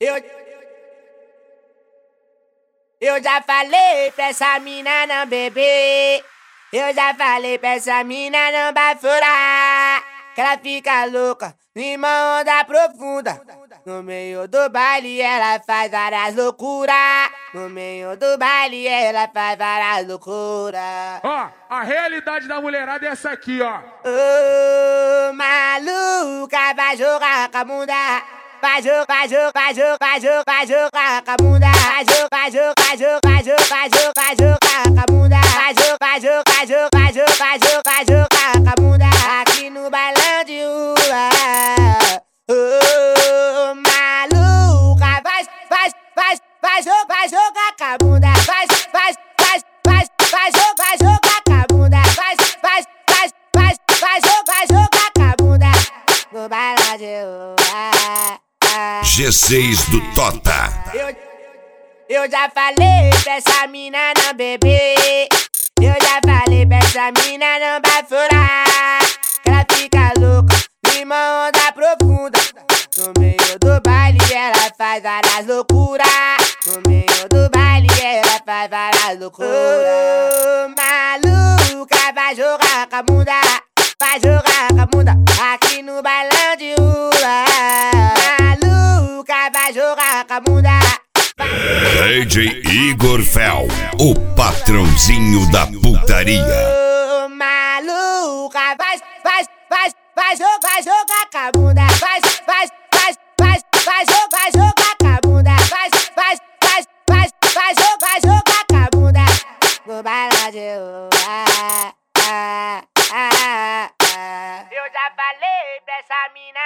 Eu, eu já falei pra essa mina não beber. Eu já falei pra essa mina não bafurar. Que ela fica louca, numa onda profunda. No meio do baile ela faz várias loucuras. No meio do baile ela faz várias loucuras. Ó, a realidade da mulherada é essa aqui, ó. Ô, maluca, vai jogar com a bunda. Vai jogar com a bunda. Vai jogar com a bunda. Vai jogar com a bunda. Aqui no bailão de rua. Ô, maluca, vai jogar com a bunda. Vai jogar com a bunda. Vai jogar com a bunda. No bailão de rua. G6 do Tota. Eu já falei pra essa mina não beber. Eu já falei pra essa mina não bafurar. Que ela fica louca, numa onda profunda. No meio do baile ela faz várias loucuras. No meio do baile ela faz várias loucuras. Ô, maluca, vai jogar com a bunda. Vai jogar com a bunda. Aqui no bailão de rua. Maluca, vai jogar com a bunda. DJ Igor Fel, o patrãozinho da putaria. Ô, maluca, vai jogar com a bunda. Vai jogar com a bunda. Vai jogar com a bunda. No bailão de rua. Eu já falei pra essa mina